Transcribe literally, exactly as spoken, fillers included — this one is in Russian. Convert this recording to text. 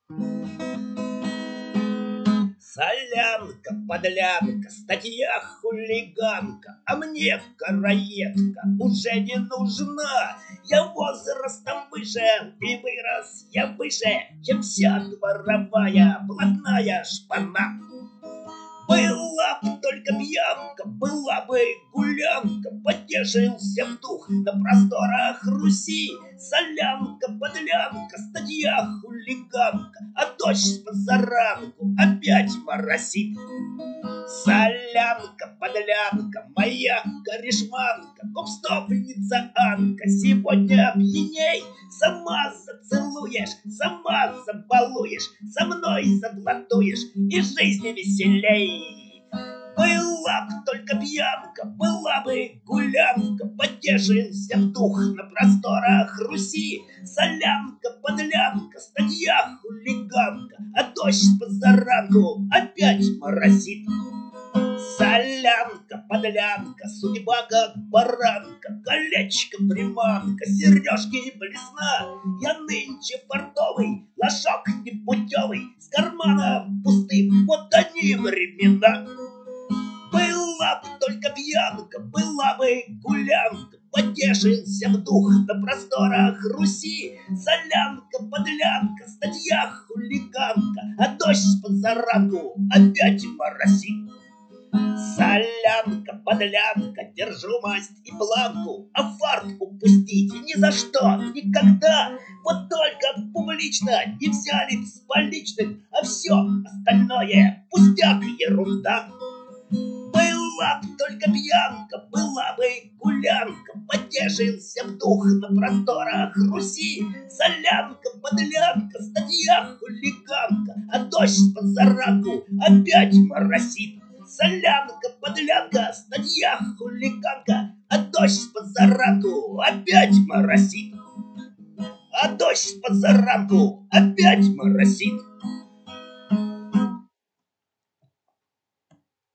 Солянка, подлянка, статья хулиганка, а мне короедка уже не нужна. Я возрастом выше и вырос я выше, чем вся дворовая блатная шпана. Была б только пьянка, была бы гулянка, потешился б дух на просторах Руси. Солянка, подлянка, статья хулиганка, а дождь с позаранку опять моросит. Солянка, подлянка, моя корешманка, гопстопница Анка, сегодня пьяней. Сама зацелуешь, сама забалуешь, со мной заблатуешь, и жизнь веселей. Была б только пьянка, была бы гулянка, потешился б дух на просторах Руси. Солянка, подлянка, статья хулиганка, а дождь позаранку опять моросит. Солянка, подлянка, судьба как баранка, колечко приманка, сережки блесна. Я нынче фартовый, лошок непутевый, с карманом пустым, вот они времена. Была б только пьянка, была бы гулянка, потешился б дух на просторах Руси. Солянка, подлянка, статья хулиганка, а дождь с позаранку опять моросит. Солянка, подлянка, держу масть и планку, а фарт упустите ни за что, никогда. Вот только публично не взяли с поличных, а все остальное пустяк, ерунда. Была б только пьянка, была бы гулянка, потешился б дух на просторах Руси. Солянка, подлянка, статья хулиганка, а дождь с позаранку опять моросит. Солянка, подлянка, статья хулиганка, а дождь с позаранку опять моросит. А дождь с позаранку опять моросит.